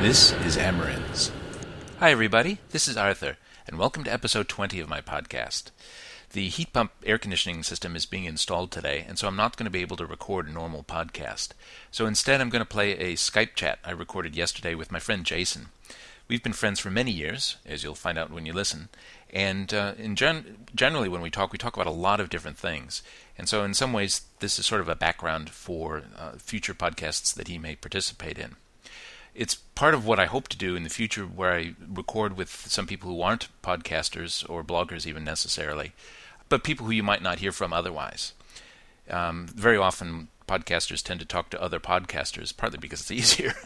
This is Amarin's. Hi, everybody. This is Arthur, and welcome to episode 20 of my podcast. The heat pump air conditioning system is being installed today, and so I'm not going to be able to record a normal podcast. So instead, I'm going to play a Skype chat I recorded yesterday with my friend Jason. We've been friends for many years, as you'll find out when you listen, and generally when we talk about a lot of different things. And so in some ways, this is sort of a background for future podcasts that he may participate in. It's part of what I hope to do in the future, where I record with some people who aren't podcasters or bloggers even necessarily, but people who you might not hear from otherwise. Very often, podcasters tend to talk to other podcasters, partly because it's easier.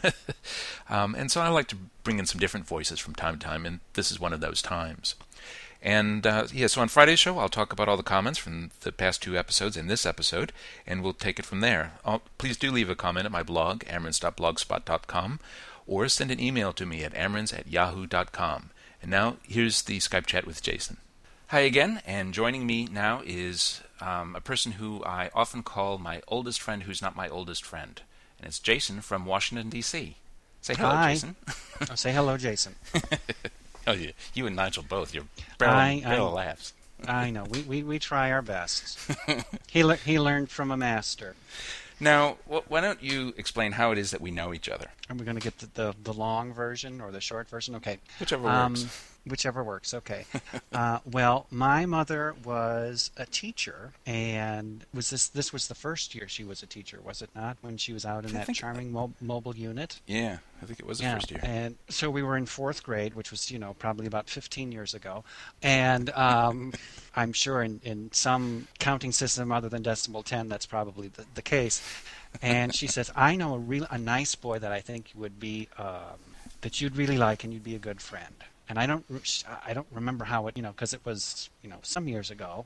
And so I like to bring in some different voices from time to time, and this is one of those times. And so on Friday's show, I'll talk about all the comments from the past two episodes and this episode, and we'll take it from there. Please do leave a comment at my blog, amarins.blogspot.com, or send an email to me at amarins@yahoo.com. And now, here's the Skype chat with Jason. Hi again, and joining me now is a person who I often call my oldest friend who's not my oldest friend, and it's Jason from Washington, D.C. Say hello, Hi. Jason. I'll say hello, Jason. Oh, you and Nigel both. You're barrel laughs. I know. We try our best. He learned from a master. Now, why don't you explain how it is that we know each other? Are we going to get the long version or the short version? Okay. Whichever works. Whichever works. Okay. Well, my mother was a teacher, and this was the first year she was a teacher, was it not? When she was out in that charming mobile unit. Yeah, I think it was the first year. And so we were in fourth grade, which was probably about 15 years ago, and I'm sure in some counting system other than decimal 10, that's probably the case. And she says, "I know a nice boy that I think would be that you'd really like, and you'd be a good friend." And I don't remember how it, because it was, some years ago.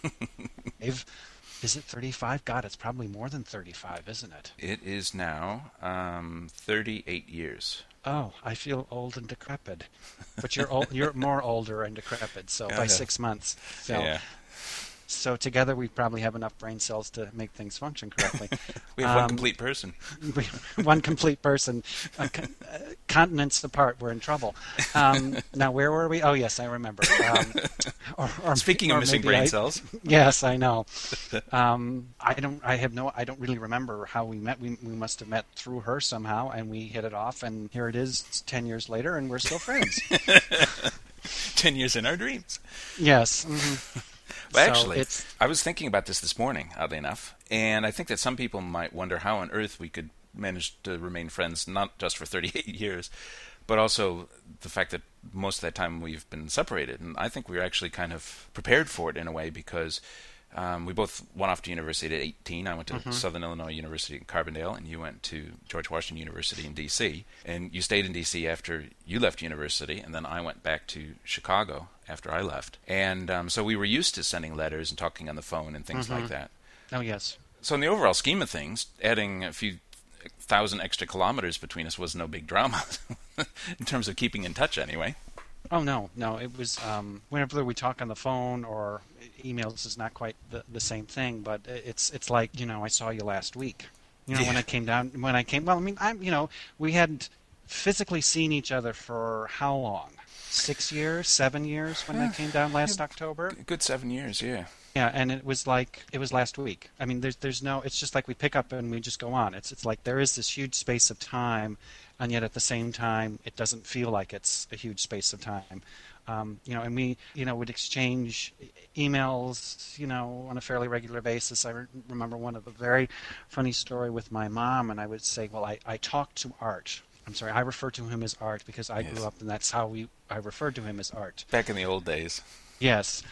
Is it 35? God, it's probably more than 35, isn't it? It is now 38 years. Oh, I feel old and decrepit. But you're more older and decrepit, so by 6 months. So, yeah. So together we probably have enough brain cells to make things function correctly. We have one complete person. One complete person. Continents apart, we're in trouble. Now, where were we? Oh, yes, I remember. Speaking of missing brain cells. Yes, I know. I don't really remember how we met. We must have met through her somehow, and we hit it off, and here it is 10 years later, and we're still friends. 10 years in our dreams. Yes. Mm-hmm. Well, actually, I was thinking about this morning, oddly enough, and I think that some people might wonder how on earth we could manage to remain friends, not just for 38 years, but also the fact that most of that time we've been separated. And I think we were actually kind of prepared for it in a way, because we both went off to university at 18. I went to Southern Illinois University in Carbondale, and you went to George Washington University in D.C. And you stayed in D.C. after you left university, and then I went back to Chicago after I left. And so we were used to sending letters and talking on the phone and things like that. Oh, yes. So in the overall scheme of things, adding a few thousand extra kilometers between us was no big drama, in terms of keeping in touch anyway. Oh, no. It was whenever we talk on the phone or emails is not quite the same thing, but it's like, I saw you last week. When I came, we hadn't physically seen each other for how long? 6 years, 7 years when I came down last October? Good 7 years, yeah. Yeah, and it was last week. I mean, there's no, it's just like we pick up and we just go on. It's like there is this huge space of time, and yet at the same time, it doesn't feel like it's a huge space of time. And we, would exchange emails, on a fairly regular basis. I remember one of a very funny story with my mom, and I would say, well, I talked to Art. I'm sorry, I refer to him as Art because I grew up, and that's how I referred to him as Art. Back in the old days. Yes.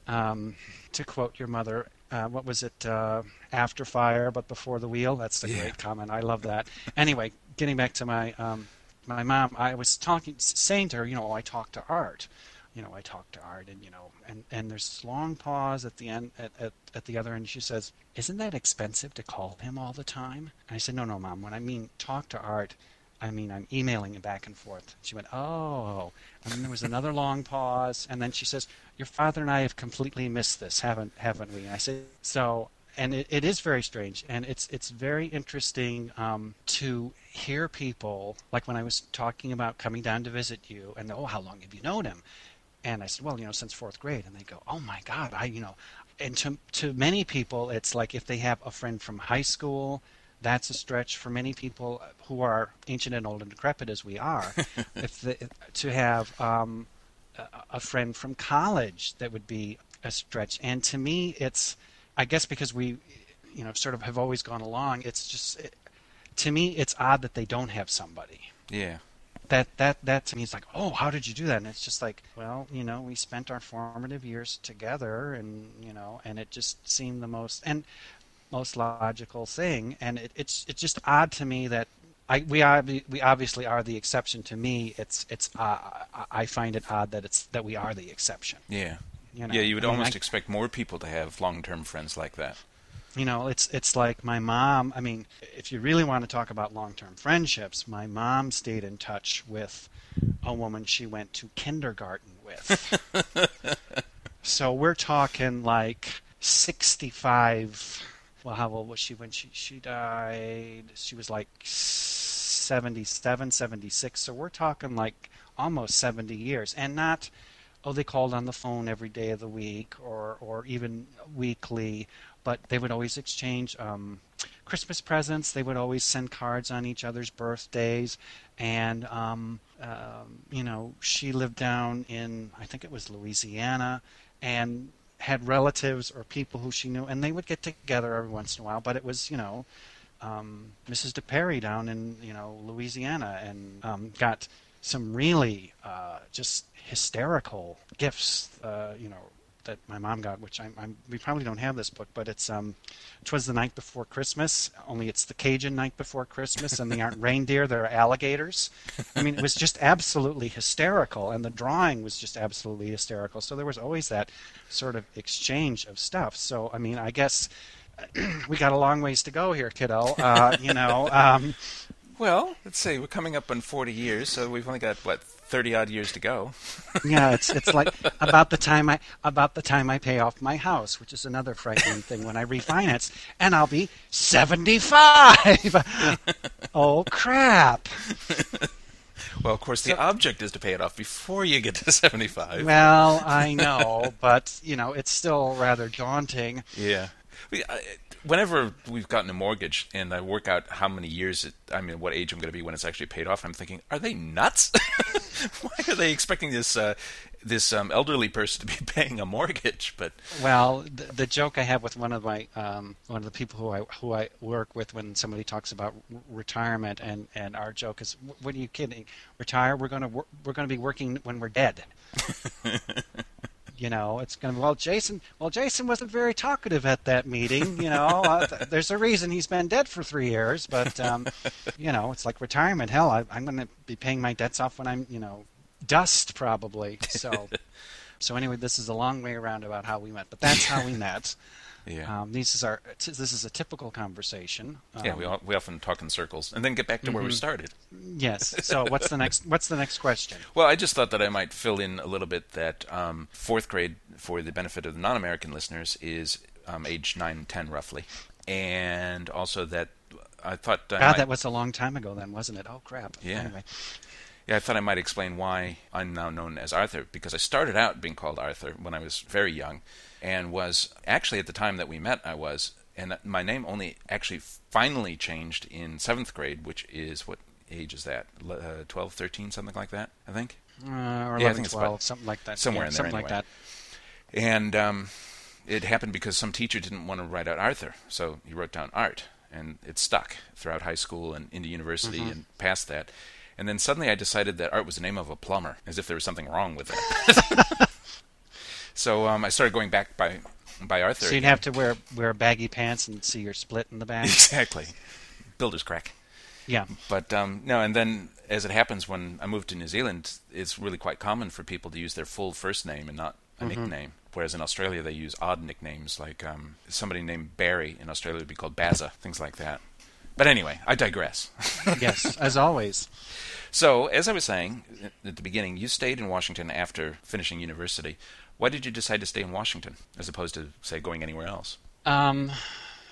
To quote your mother, what was it? After fire, but before the wheel. That's a great comment. I love that. Anyway, getting back to my mom, I was saying to her, I talked to Art. I talked to Art, and there's this long pause at the end, at the other end. She says, "Isn't that expensive to call him all the time?" And I said, "No, Mom. When I mean talk to Art, I'm emailing him back and forth." She went, "Oh." And then there was another long pause, and then she says, "Your father and I have completely missed this, haven't we?" And I said, "So," and it is very strange, and it's very interesting to hear people, like when I was talking about coming down to visit you, and how long have you known him? And I said, well, since fourth grade. And they go, oh my God, and to many people, it's like if they have a friend from high school, that's a stretch. For many people who are ancient and old and decrepit as we are, to have a friend from college, that would be a stretch. And to me, I guess because we, sort of have always gone along, it's just, to me, it's odd that they don't have somebody. Yeah. That to me is like, oh, how did you do that? And it's just like, well, we spent our formative years together, and and it just seemed the most logical thing. And it's just odd to me that we obviously are the exception. To me, I find it odd that we are the exception. Yeah. Yeah, you would almost expect more people to have long-term friends like that. It's like my mom. I mean, if you really want to talk about long-term friendships, my mom stayed in touch with a woman she went to kindergarten with. So we're talking like 65. Well, how old was she when she died? She was like 77, 76. So we're talking like almost 70 years. And not, they called on the phone every day of the week or even weekly. But they would always exchange Christmas presents. They would always send cards on each other's birthdays. And, she lived down in, I think it was Louisiana, and had relatives or people who she knew. And they would get together every once in a while. But it was, Mrs. DePerry down in, Louisiana, and got some really just hysterical gifts, that my mom got, which we probably don't have this book, but it's 'Twas the Night Before Christmas, only it's the Cajun night before Christmas, and they aren't reindeer, they're alligators. I mean, it was just absolutely hysterical, and the drawing was just absolutely hysterical. So there was always that sort of exchange of stuff. So, I mean, I guess we got a long ways to go here, kiddo. Well, let's see, we're coming up on 40 years, so we've only got, 30-odd years to go. Yeah, it's like about the time I pay off my house, which is another frightening thing when I refinance, and I'll be 75. Oh crap! Well, of course, the object is to pay it off before you get to 75. Well, I know, but it's still rather daunting. Yeah. Whenever we've gotten a mortgage and I work out how many years, what age I'm going to be when it's actually paid off, I'm thinking, are they nuts? Why are they expecting this elderly person to be paying a mortgage? But well, the joke I have with one of the people who I work with when somebody talks about retirement, and our joke is, what are you kidding? Retire? We're going to be working when we're dead. It's going to be, Jason wasn't very talkative at that meeting. There's a reason he's been dead for 3 years, but, it's like retirement. Hell, I'm going to be paying my debts off when I'm, dust probably. So anyway, this is a long way around about how we met, but that's how we met. Yeah. This is a typical conversation. Yeah, we often talk in circles and then get back to where we started. Yes. So what's the next question? Well, I just thought that I might fill in a little bit that fourth grade, for the benefit of the non-American listeners, is age 9 and 10 roughly, and also that I thought that was a long time ago then, wasn't it? Oh crap. Yeah. Anyway. Yeah, I thought I might explain why I'm now known as Arthur, because I started out being called Arthur when I was very young, and was actually, at the time that we met, and my name only actually finally changed in 7th grade, which is, what age is that? 12, 13, something like that, I think? Or 11, 12, something like that. Somewhere in there, something anyway. Like that. And it happened because some teacher didn't want to write out Arthur, so he wrote down Art, and it stuck throughout high school and into university and past that. And then suddenly I decided that Art was the name of a plumber, as if there was something wrong with it. So I started going back by Arthur. So you'd have to wear baggy pants and see your split in the back? Exactly. Builder's crack. Yeah. But no, and then as it happens, when I moved to New Zealand, it's really quite common for people to use their full first name and not a nickname. Whereas in Australia they use odd nicknames, like somebody named Barry in Australia would be called Bazza, things like that. But anyway, I digress. Yes, as always. So, as I was saying at the beginning, you stayed in Washington after finishing university. Why did you decide to stay in Washington as opposed to, say, going anywhere else?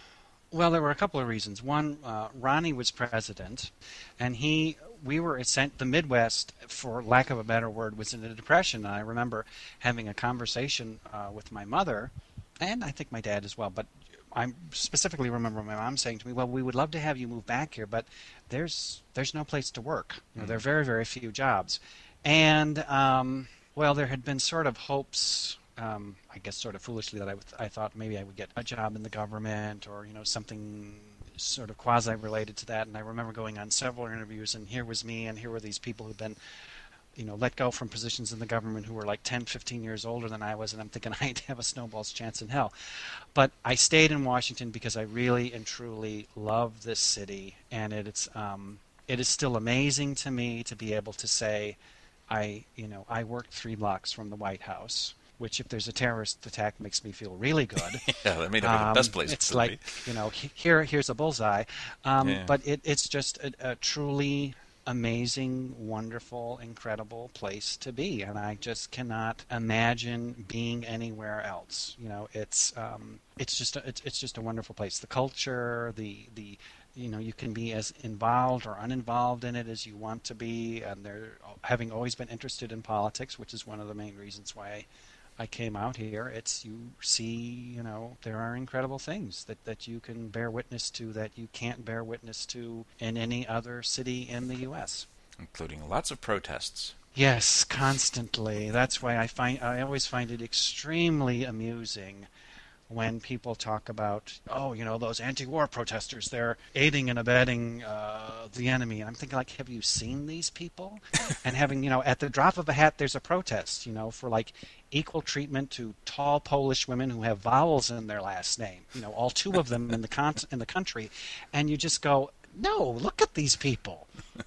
Well, there were a couple of reasons. One, Ronnie was president, and we were sent the Midwest, for lack of a better word, was in a depression. And I remember having a conversation with my mother, and I think my dad as well. But I specifically remember my mom saying to me, "Well, we would love to have you move back here, but there's no place to work. You know, there are very, very few jobs." And well, there had been sort of hopes. I guess sort of foolishly that I thought maybe I would get a job in the government or something sort of quasi related to that. And I remember going on several interviews, and here was me, and here were these people who'd been let go from positions in the government who were like 10, 15 years older than I was, and I'm thinking I'd have a snowball's chance in hell. But I stayed in Washington because I really and truly love this city, and it is still amazing to me to be able to say I worked 3 blocks from the White House, which if there's a terrorist attack makes me feel really good. Yeah, that may not be the best place. It's to like, be. here's a bullseye. Yeah. But it's just a truly amazing, wonderful, incredible place to be, and I just cannot imagine being anywhere else. It's just a wonderful place. The culture, the you can be as involved or uninvolved in it as you want to be, and they're having always been interested in politics, which is one of the main reasons why I came out here. You see, there are incredible things that you can bear witness to that you can't bear witness to in any other city in the U.S. Including lots of protests. Yes, constantly. That's why I always find it extremely amusing when people talk about, those anti-war protesters, they're aiding and abetting the enemy. And I'm thinking, like, have you seen these people? And having, at the drop of a hat, there's a protest, for like equal treatment to tall Polish women who have vowels in their last name. All 2 of them in the country, and you just go, no, look at these people.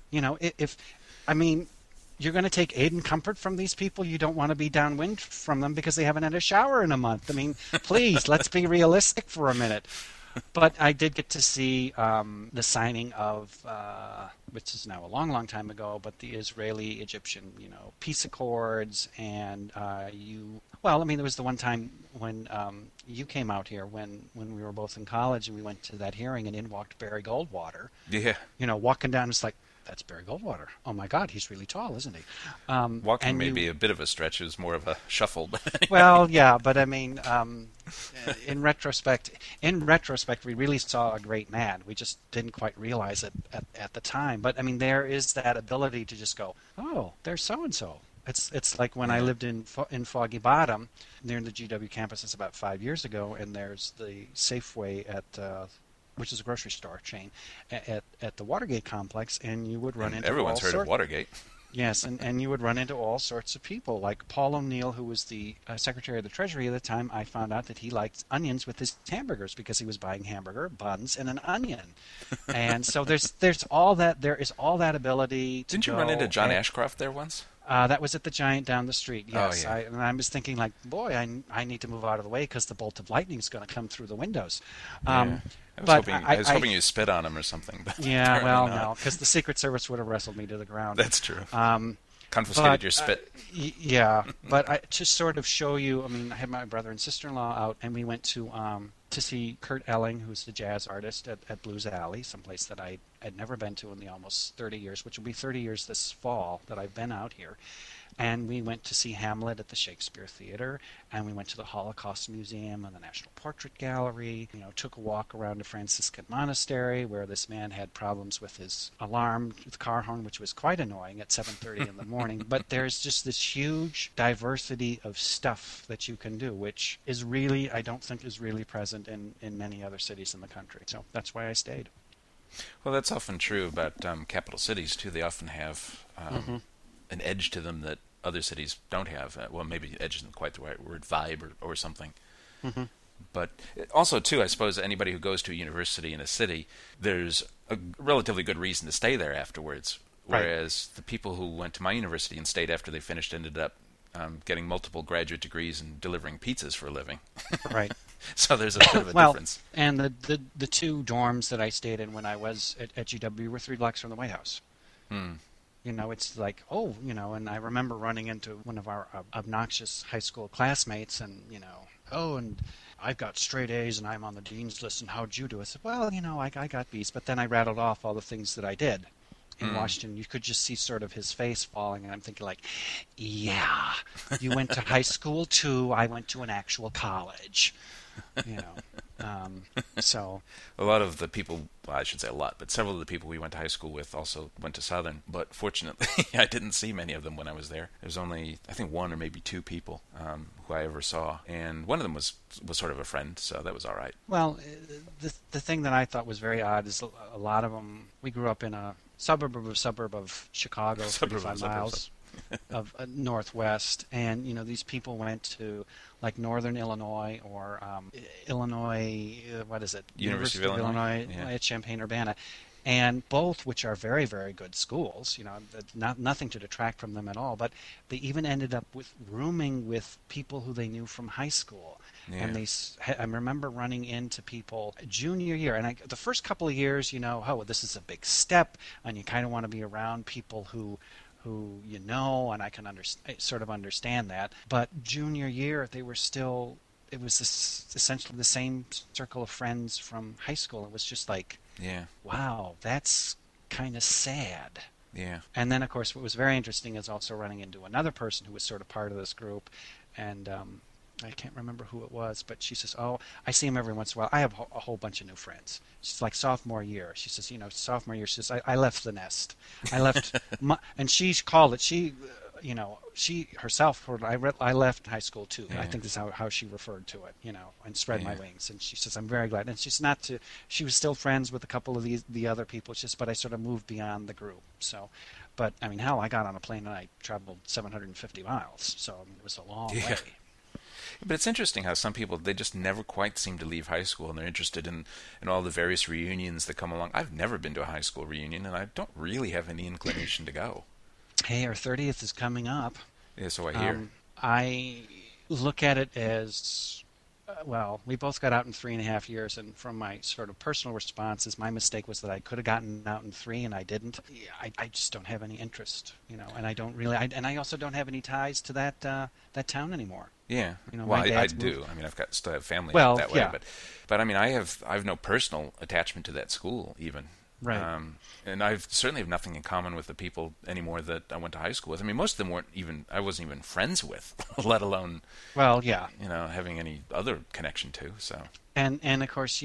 You're going to take aid and comfort from these people. You don't want to be downwind from them because they haven't had a shower in a month. Please, let's be realistic for a minute. But I did get to see the signing of, which is now a long, long time ago, but the Israeli-Egyptian, peace accords. And there was the one time when you came out here when we were both in college, and we went to that hearing, and in walked Barry Goldwater. Yeah. Walking down, it's like, that's Barry Goldwater. Oh my God, he's really tall, isn't he? Walking may be a bit of a stretch. It was more of a shuffle. Well, yeah, but in retrospect, we really saw a great man. We just didn't quite realize it at the time. But there is that ability to just go, oh, there's so and so. It's like when I lived in Foggy Bottom near the GW campus. It's about 5 years ago, and there's the Safeway at which is a grocery store chain, at the Watergate complex, and you would run into everyone's heard of Watergate. Yes, and you would run into all sorts of people, like Paul O'Neill, who was the Secretary of the Treasury at the time. I found out that he liked onions with his hamburgers because he was buying hamburger buns and an onion, and so there is all that ability. Didn't you run into John Ashcroft there once? That was at the Giant down the street. Yes, oh, yeah. And I was thinking, like, boy, I need to move out of the way because the bolt of lightning is going to come through the windows. Yeah. I was hoping you spit on him or something. But yeah, well, no, because the Secret Service would have wrestled me to the ground. That's true. Confiscated your spit. Yeah, but to sort of show you, I had my brother and sister-in-law out, and we went to see Kurt Elling, who's the jazz artist at Blues Alley, someplace that I had never been to in the almost 30 years, which will be 30 years this fall that I've been out here. And we went to see Hamlet at the Shakespeare Theater, and we went to the Holocaust Museum and the National Portrait Gallery. Took a walk around a Franciscan monastery where this man had problems with his alarm, with the car horn, which was quite annoying at 7:30 in the morning. But there's just this huge diversity of stuff that you can do, which is really, I don't think, is really present in many other cities in the country. So that's why I stayed. Well, that's often true about capital cities too. They often have an edge to them that other cities don't have. Well, maybe edge isn't quite the right word, vibe or something. Mm-hmm. But also, too, I suppose anybody who goes to a university in a city, there's a relatively good reason to stay there afterwards. Whereas the people who went to my university and stayed after they finished ended up getting multiple graduate degrees and delivering pizzas for a living. Right. So there's a bit of a difference. And the 2 dorms that I stayed in when I was at GW were 3 blocks from the White House. It's like, and I remember running into one of our obnoxious high school classmates, and I've got straight A's and I'm on the dean's list, and how'd you do? I said, well, I got B's, but then I rattled off all the things that I did. In Washington, you could just see sort of his face falling, and I'm thinking like, yeah, you went to high school too. I went to an actual college, So a lot of the people, well, I should say a lot, but several of the people we went to high school with also went to Southern. But fortunately, I didn't see many of them when I was there. There was only, I think, one or maybe two people who I ever saw, and one of them was sort of a friend, so that was all right. Well, the thing that I thought was very odd is a lot of them. We grew up in a suburb of Chicago, 35 miles of northwest, and these people went to like Northern Illinois or Illinois. What is it? University of Illinois at Champaign-Urbana. And both, which are very, very good schools, nothing to detract from them at all. But they even ended up rooming with people who they knew from high school. Yeah. And I remember running into people junior year, and the first couple of years, this is a big step, and you kind of want to be around people who and I can sort of understand that. But junior year, they were still. It was essentially the same circle of friends from high school. It was just like, yeah, wow, that's kind of sad. Yeah. And then, of course, what was very interesting is also running into another person who was sort of part of this group, and I can't remember who it was, but she says, oh, I see him every once in a while. I have a whole bunch of new friends. She's like sophomore year. She says, sophomore year, she says, I left the nest. I left, and she called it, she herself, I left high school too. Yeah. I think this is how she referred to it, and spread my wings. And she says, I'm very glad. And she's she was still friends with a couple of the other people. It's just, but I sort of moved beyond the group. So, but I mean, hell, I got on a plane and I traveled 750 miles. So it was a long way. But it's interesting how some people, they just never quite seem to leave high school, and they're interested in all the various reunions that come along. I've never been to a high school reunion, and I don't really have any inclination to go. Hey, our 30th is coming up. Yeah, so I hear. I look at it as, we both got out in 3.5 years, and from my sort of personal responses, my mistake was that I could have gotten out in 3 and I didn't. I just don't have any interest, and I don't really, and I also don't have any ties to that town anymore. Yeah, I do. I mean, still have family that way, but I mean, I have no personal attachment to that school even. Right. And I certainly have nothing in common with the people anymore that I went to high school with. I mean, most of them I wasn't even friends with, let alone, having any other connection to. So. And of course,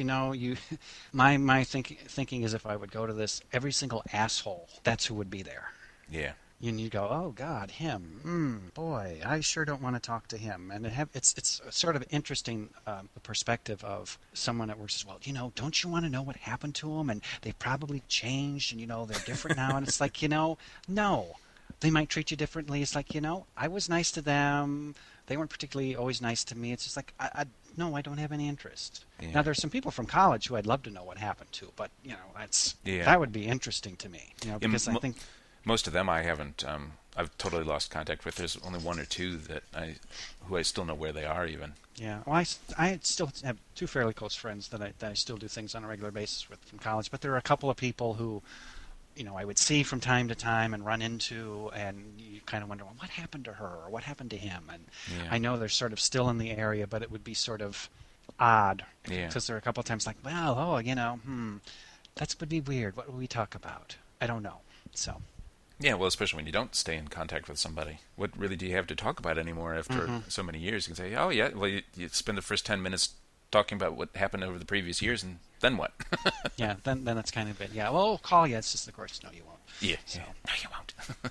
my thinking is if I would go to this, every single asshole, that's who would be there. Yeah. And you go, oh God, him, boy, I sure don't want to talk to him. And it's sort of interesting the perspective of someone that works as well. Don't you want to know what happened to them? And they've probably changed, and they're different now. And it's like, no, they might treat you differently. It's like, I was nice to them. They weren't particularly always nice to me. It's just like, no, I don't have any interest. Yeah. Now, there's some people from college who I'd love to know what happened to, but that would be interesting to me, because I think. Most of them I haven't. I've totally lost contact with. There's only one or two who I still know where they are even. Yeah. Well, I still have two fairly close friends that I still do things on a regular basis with from college. But there are a couple of people who, I would see from time to time and run into, and you kind of wonder, well, what happened to her or what happened to him? And I know they're sort of still in the area, but it would be sort of odd because there are a couple of times like, well, that would be weird. What would we talk about? I don't know. So. Yeah, well, especially when you don't stay in contact with somebody. What really do you have to talk about anymore after so many years? You can say, oh, yeah, well, you spend the first 10 minutes talking about what happened over the previous years, and then what? Yeah, then that's kind of it. Yeah, well, I'll call you. It's just, of course, no, you won't. Yeah. So. No, you won't.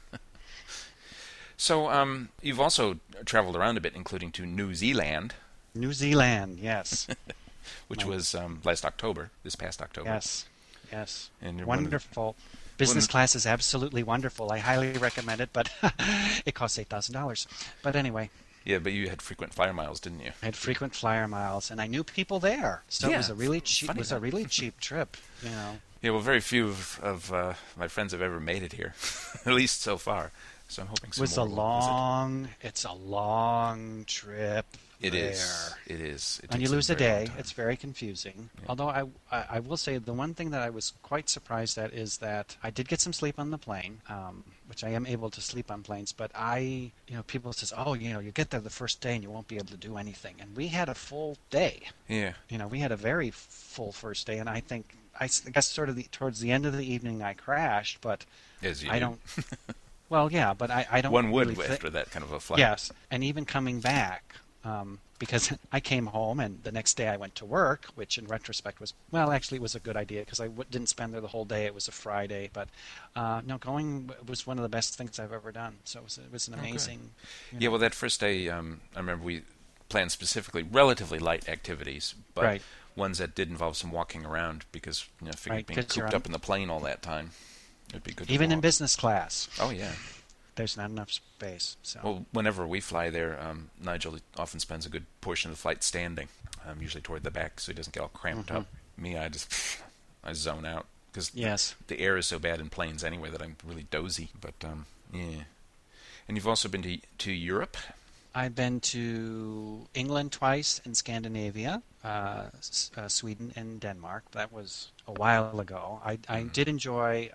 So, you've also traveled around a bit, including to New Zealand. New Zealand, yes. Which was last October, this past October. Yes. And wonderful. Business class is absolutely wonderful. I highly recommend it, but it costs $8,000. But anyway. Yeah, but you had frequent flyer miles, didn't you? I had frequent flyer miles, and I knew people there, so it was a really cheap trip. Yeah, well, very few of my friends have ever made it here, at least so far. So I'm hoping some more will visit. It's a long trip. It there. is. It is. It And you takes lose a very long day. time. It's very confusing. Yeah. Although I will say the one thing that I was quite surprised at is that I did get some sleep on the plane, which I am able to sleep on planes. But people says, oh, you get there the first day and you won't be able to do anything. And we had a full day. Yeah. We had a very full first day, and I guess sort of towards the end of the evening I crashed, but As you I do. don't. Well, yeah, but I don't. One would really after that kind of a flight. Yes, and even coming back, because I came home and the next day I went to work, which in retrospect actually it was a good idea because I didn't spend there the whole day. It was a Friday, but no, going was one of the best things I've ever done. So it was an amazing. Yeah, well, that first day, I remember we planned specifically relatively light activities, but Right. ones that did involve some walking around because figured Right, being 'cause you're cooped on- up in the plane all that time, it'd be good. Even to in walk. business class, Oh yeah. there's not enough space. So Well, whenever we fly there, Nigel often spends a good portion of the flight standing, usually toward the back, so he doesn't get all cramped up. Me, I zone out because yes, the air is so bad in planes anyway that I'm really dozy. But yeah. And you've also been to Europe. I've been to England twice and Scandinavia, Sweden and Denmark. That was a while ago. I did enjoy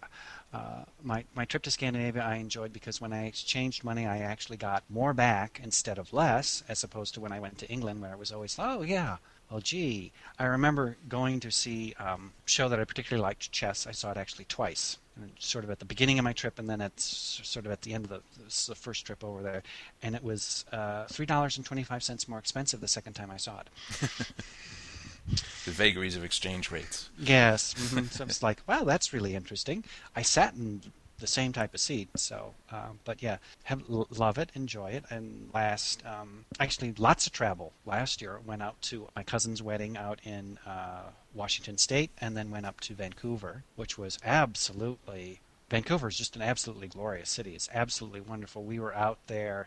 my trip to Scandinavia. I enjoyed because when I exchanged money, I actually got more back instead of less, as opposed to when I went to England, where it was always, oh yeah, well gee. I remember going to see a show that I particularly liked, chess. I saw it actually twice. Sort of at the beginning of my trip, and then sort of at the end of the first trip over there, and it was $3.25 more expensive the second time I saw it. The vagaries of exchange rates. Yes, so it's like, wow, that's really interesting. I sat in the same type of seat, so but yeah, love it, enjoy it, and actually lots of travel. Last year, went out to my cousin's wedding out in Washington State, and then went up to Vancouver, which was Vancouver is just an absolutely glorious city. It's absolutely wonderful. We were out there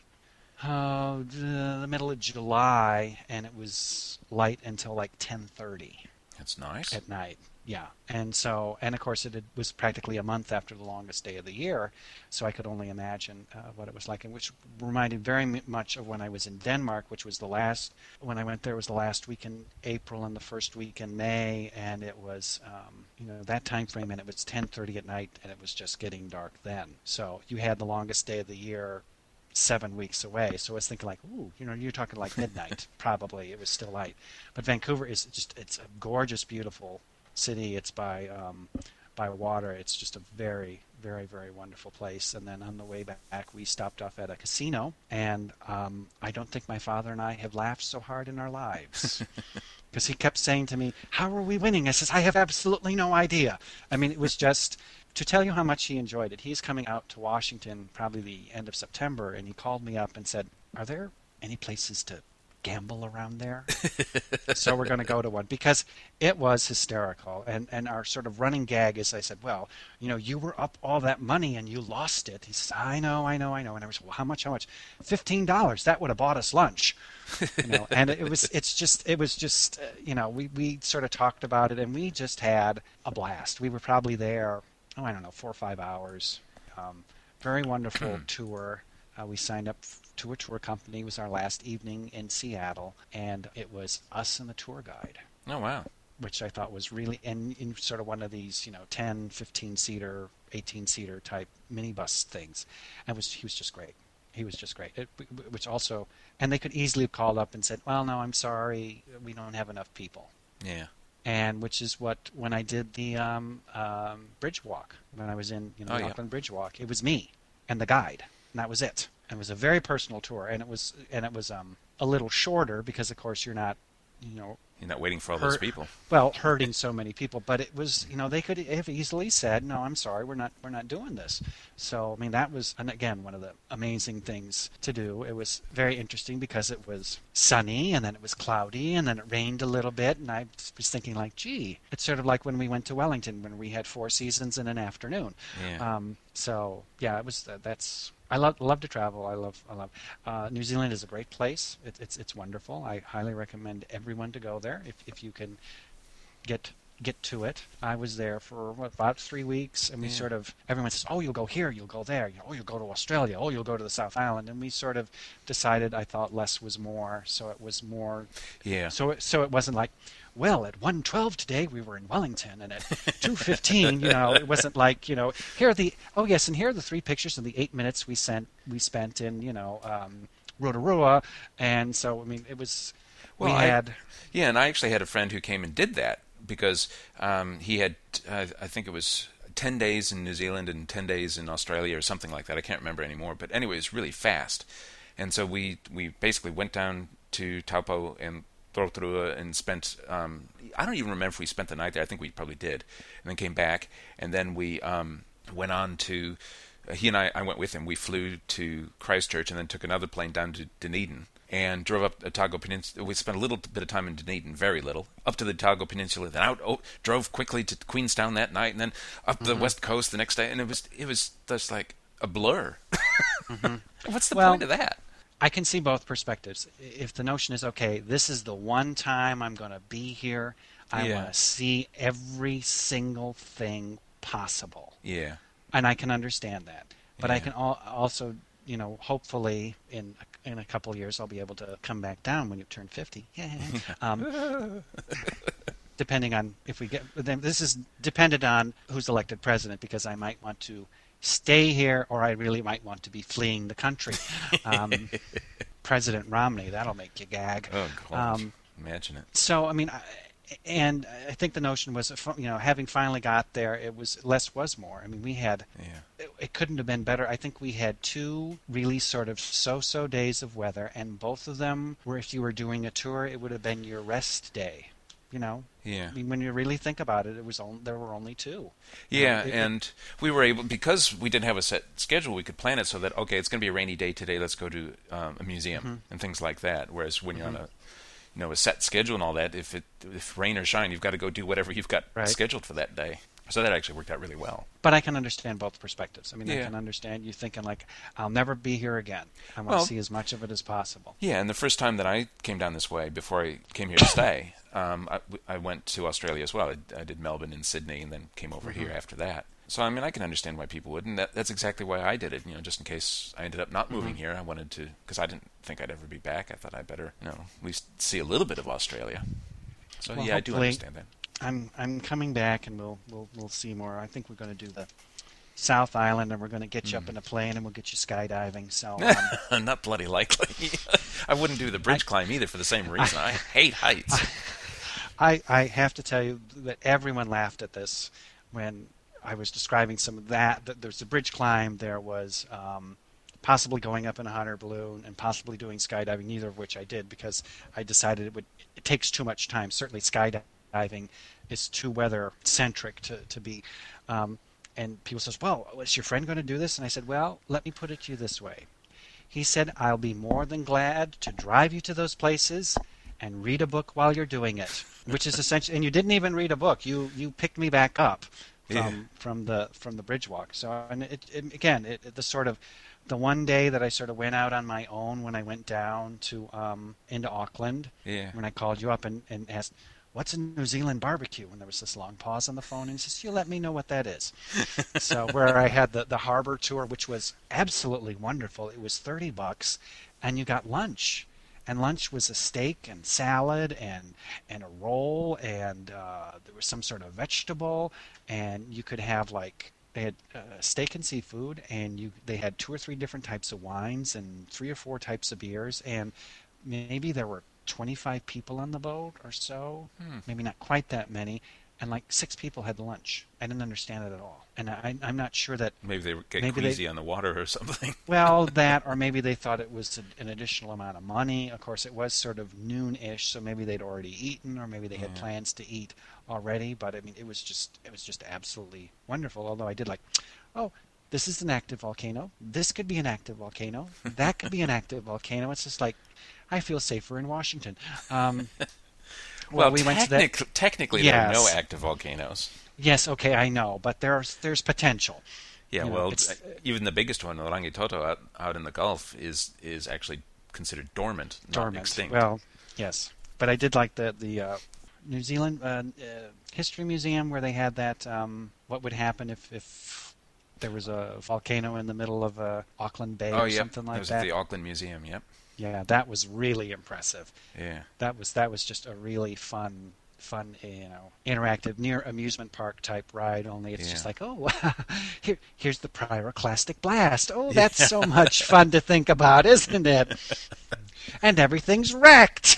the middle of July, and it was light until like 10:30 That's nice. at night. Yeah, and of course it was practically a month after the longest day of the year, so I could only imagine what it was like, and which reminded very much of when I was in Denmark, which was when I went there was the last week in April and the first week in May, and it was that time frame, and it was 10:30 at night, and it was just getting dark then. So you had the longest day of the year 7 weeks away. So I was thinking like, ooh, you're talking like midnight. Probably it was still light. But Vancouver it's a gorgeous, beautiful city. It's by water. It's just a very, very, very wonderful place. And then on the way back, we stopped off at a casino. And I don't think my father and I have laughed so hard in our lives. Because he kept saying to me, how are we winning? I says, I have absolutely no idea. I mean, it was just to tell you how much he enjoyed it. He's coming out to Washington probably the end of September, and he called me up and said, are there any places to gamble around there? So we're going to go to one, because it was hysterical. And our sort of running gag is, I said, well, you were up all that money and you lost it. He says, I know. And I was, well, how much? $15. That would have bought us lunch. And it was just we sort of talked about it, and we just had a blast. We were probably there, I don't know, 4 or 5 hours. Very wonderful tour. We signed up to a tour company. It was our last evening in Seattle, and it was us and the tour guide. Oh wow. Which I thought was really, and in sort of one of these, 10, 15-seater, 18-seater type minibus things. And he was just great. He was just great. Which also, and they could easily have called up and said, well, no, I'm sorry, we don't have enough people. Yeah. And which is when I did the bridge walk, when I was in Auckland Bridge Walk, it was me and the guide, and that was it. And it was a very personal tour, and it was a little shorter because, of course, you're not, You're not waiting for all those people. Well, hurting so many people, but it was, they could have easily said, no, I'm sorry, we're not doing this. So, I mean, that was, and again, one of the amazing things to do. It was very interesting because it was sunny, and then it was cloudy, and then it rained a little bit, and I was thinking like, gee, it's sort of like when we went to Wellington, when we had 4 seasons in an afternoon. Yeah. So, yeah, it was, I love to travel. I love New Zealand is a great place. It's wonderful. I highly recommend everyone to go there if you can get get to it. I was there for about 3 weeks, and we sort of, everyone says, "Oh, you'll go here, you'll go there, oh, you'll go to Australia, oh, you'll go to the South Island," and we sort of decided. I thought less was more, so it was more. Yeah. So it wasn't like, well, at 1:12 today we were in Wellington, and at 2:15, it wasn't like, here are here are the 3 pictures of the 8 minutes we spent in, Rotorua, and so I mean it was. Well, and I actually had a friend who came and did that because he had, I think it was 10 days in New Zealand and 10 days in Australia or something like that. I can't remember anymore. But anyway, it's really fast. And so we basically went down to Taupo and Rotorua and spent, I don't even remember if we spent the night there. I think we probably did. And then came back. And then we went on to, he and I went with him. We flew to Christchurch and then took another plane down to Dunedin. And drove up Otago Peninsula. We spent a little bit of time in Dunedin, very little, up to the Otago Peninsula, then drove quickly to Queenstown that night, and then up the west coast the next day, and it was just like a blur. What's the point of that? I can see both perspectives. If the notion is, okay, this is the one time I'm going to be here, I want to see every single thing possible. Yeah. And I can understand that. But I can also, hopefully in a couple of years I'll be able to come back down when you turn 50. Depending on if we get them. This is dependent on who's elected president, because I might want to stay here or I really might want to be fleeing the country. President Romney, that'll make you gag. Oh, God. Imagine it. So, I mean, and I think the notion was, having finally got there, it was less was more. I mean, we had, it couldn't have been better. I think we had 2 really sort of so-so days of weather, and both of them were, if you were doing a tour, it would have been your rest day. Yeah. I mean, when you really think about it, there were only 2. Yeah, and we were able, because we didn't have a set schedule, we could plan it so that, okay, it's going to be a rainy day today, let's go to a museum and things like that. Whereas when you're on a set schedule and all that, if rain or shine, you've got to go do whatever you've got scheduled for that day. So that actually worked out really well. But I can understand both perspectives. I mean, I can understand you thinking like, I'll never be here again. I want to see as much of it as possible. Yeah, and the first time that I came down this way, before I came here to stay, I went to Australia as well. I did Melbourne and Sydney, and then came over here after that. So, I mean, I can understand why people would, and that's exactly why I did it. Just in case I ended up not moving here, I wanted to, because I didn't think I'd ever be back. I thought I'd better, at least see a little bit of Australia. So, I do understand that. I'm coming back, and we'll see more. I think we're going to do the South Island, and we're going to get you up in a plane, and we'll get you skydiving. So not bloody likely. I wouldn't do the bridge climb either for the same reason. I hate heights. I have to tell you that everyone laughed at this when I was describing some of that. There's the bridge climb. There was possibly going up in a hot air balloon and possibly doing skydiving, neither of which I did because I decided it takes too much time. Certainly skydiving is too weather centric to be. And people says, well, is your friend going to do this? And I said, well, let me put it to you this way. He said, I'll be more than glad to drive you to those places and read a book while you're doing it, which is essentially, and you didn't even read a book. You picked me back up from the bridge walk. So, and the sort of the one day that I sort of went out on my own when I went down to into Auckland, when I called you up and asked, what's a New Zealand barbecue? And there was this long pause on the phone, and he says, you let me know what that is. So where I had the harbor tour, which was absolutely wonderful. It was $30, and you got lunch. And lunch was a steak and salad and a roll, and there was some sort of vegetable, and you could have they had steak and seafood, and they had 2 or 3 different types of wines and 3 or 4 types of beers, and maybe there were 25 people on the boat or so, maybe not quite that many, and 6 people had lunch. I didn't understand it at all, and I'm not sure that maybe they get queasy on the water or something. Well, that, or maybe they thought it was an additional amount of money. Of course, it was sort of noon-ish, so maybe they'd already eaten, or maybe they had plans to eat already. But I mean, it was just absolutely wonderful. Although I did this is an active volcano. This could be an active volcano. That could be an active volcano. It's just I feel safer in Washington. Well, we went to that. Technically, there are no active volcanoes. Yes, okay, I know, but there's potential. Yeah, even the biggest one, the Rangitoto out in the Gulf, is actually considered dormant, not extinct. Well, yes, but I did like the New Zealand History Museum where they had that what would happen if there was a volcano in the middle of Auckland Bay or something like that was that. at the Auckland Museum. Yep. Yeah, that was really impressive. Yeah. That was just a really fun, interactive near amusement park type ride. Only it's just like, oh, here's the pyroclastic blast. Oh, that's so much fun to think about, isn't it? And everything's wrecked.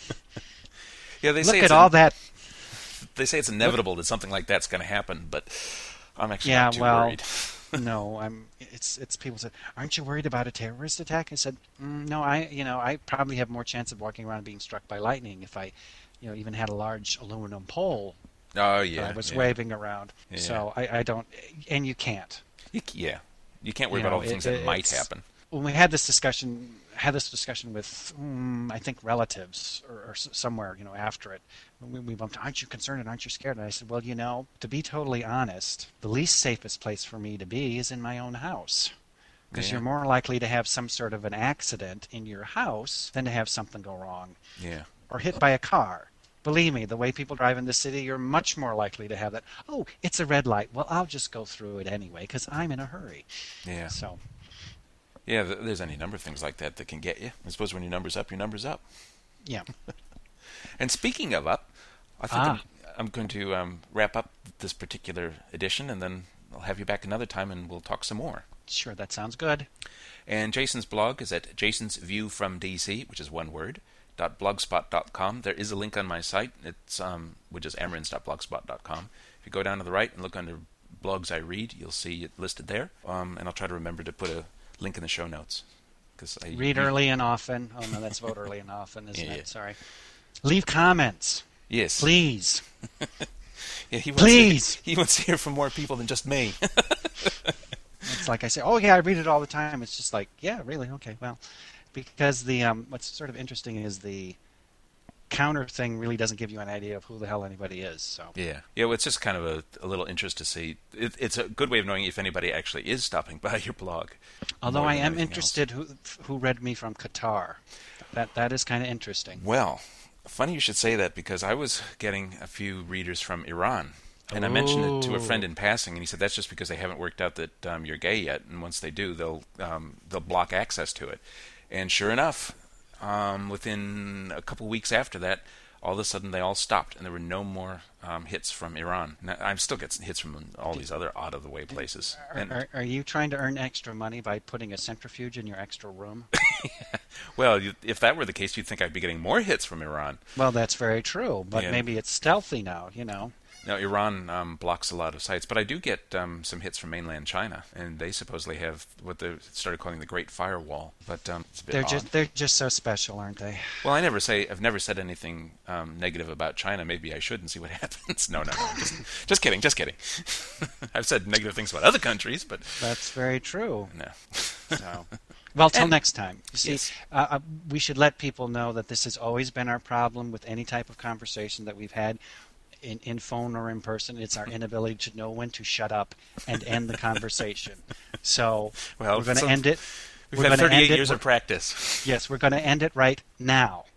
Yeah, they look say at all that. They say it's inevitable that something like that's going to happen, but I'm actually not too worried. No, it's people said, aren't you worried about a terrorist attack? I said, no, I probably have more chance of walking around being struck by lightning if I, even had a large aluminum pole that I was waving around. Yeah. So I don't, and you can't. You can't worry about all the things that might happen. When we had this discussion with, I think relatives or somewhere, after it, we bumped, aren't you concerned and aren't you scared? And I said, well, to be totally honest, the least safest place for me to be is in my own house. Because you're more likely to have some sort of an accident in your house than to have something go wrong. Yeah. Or hit by a car. Believe me, the way people drive in the city, you're much more likely to have that. Oh, it's a red light. Well, I'll just go through it anyway because I'm in a hurry. Yeah. So. Yeah, there's any number of things like that can get you. I suppose when your number's up, your number's up. Yeah. And speaking of up, I think I'm going to wrap up this particular edition, and then I'll have you back another time, and we'll talk some more. Sure, that sounds good. And Jason's blog is at Jason's View from DC, which is one word, .blogspot.com. There is a link on my site, it's which is amarins.blogspot.com. If you go down to the right and look under blogs I read, you'll see it listed there. And I'll try to remember to put a link in the show notes. Read early and often. Oh, no, that's vote early and often, isn't it? Sorry. Leave comments. Yes. Please. Please. He wants to hear from more people than just me. It's like I say, oh, yeah, I read it all the time. It's just like, yeah, really? Okay, well. Because the what's sort of interesting is the counter thing really doesn't give you an idea of who the hell anybody is. So well, it's just kind of a little interest to see. It's a good way of knowing if anybody actually is stopping by your blog. Although I am interested who read me from Qatar. That is kind of interesting. Well, funny you should say that because I was getting a few readers from Iran. And I mentioned it to a friend in passing, and he said that's just because they haven't worked out that you're gay yet, and once they do, they'll block access to it. And sure enough, within a couple weeks after that, all of a sudden they all stopped, and there were no more hits from Iran. Now, I'm still getting hits from all these other out-of-the-way places. Are you trying to earn extra money by putting a centrifuge in your extra room? Well, if that were the case, you'd think I'd be getting more hits from Iran. Well, that's very true, but maybe it's stealthy now, Now, Iran blocks a lot of sites, but I do get some hits from mainland China, and they supposedly have what they started calling the Great Firewall. But it's a bit odd. They're just so special, aren't they? Well, I've never said anything negative about China. Maybe I should and see what happens. No, just kidding. I've said negative things about other countries, but that's very true. No. So. Well, till next time. You see, we should let people know that this has always been our problem with any type of conversation that we've had. In phone or in person, it's our inability to know when to shut up and end the conversation. So we're going to end it. We've had 38 years of practice. Yes, we're going to end it right now.